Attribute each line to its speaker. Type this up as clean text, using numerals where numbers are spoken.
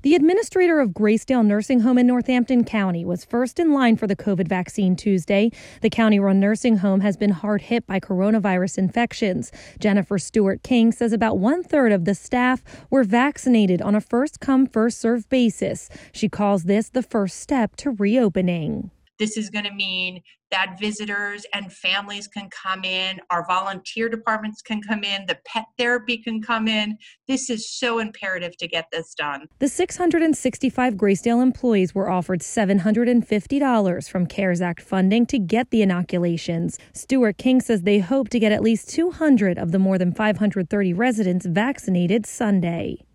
Speaker 1: The administrator of Grace-Dale Nursing Home in Northampton County was first in line for the COVID vaccine Tuesday. The county-run nursing home has been hard hit by coronavirus infections. Jennifer Stewart King says about 1/3 of the staff were vaccinated on a first-come, first-served basis. She calls this the first step to reopening.
Speaker 2: This is going to mean that visitors and families can come in, our volunteer departments can come in, the pet therapy can come in. This is so imperative to get this done.
Speaker 1: The 665 Grace-Dale employees were offered $750 from CARES Act funding to get the inoculations. Stewart King says they hope to get at least 200 of the more than 530 residents vaccinated Sunday.